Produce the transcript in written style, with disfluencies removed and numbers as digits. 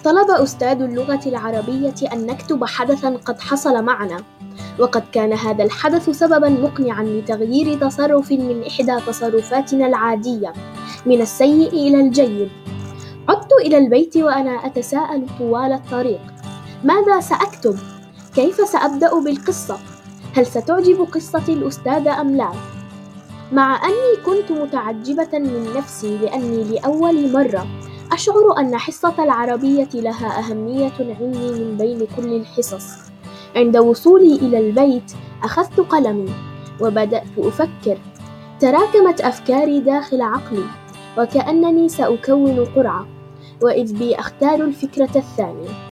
طلب أستاذ اللغة العربية أن نكتب حدثاً قد حصل معنا، وقد كان هذا الحدث سبباً مقنعاً لتغيير تصرف من إحدى تصرفاتنا العادية من السيء إلى الجيد. عدت إلى البيت وأنا أتساءل طوال الطريق: ماذا سأكتب؟ كيف سأبدأ بالقصة؟ هل ستعجب قصتي الأستاذ أم لا؟ مع أني كنت متعجبة من نفسي لأني لأول مرة أشعر أن حصة العربية لها أهمية عندي من بين كل الحصص. عند وصولي إلى البيت أخذت قلمي وبدأت أفكر. تراكمت أفكاري داخل عقلي وكأنني سأكون قرعة، وإذ بي أختار الفكرة الثانية.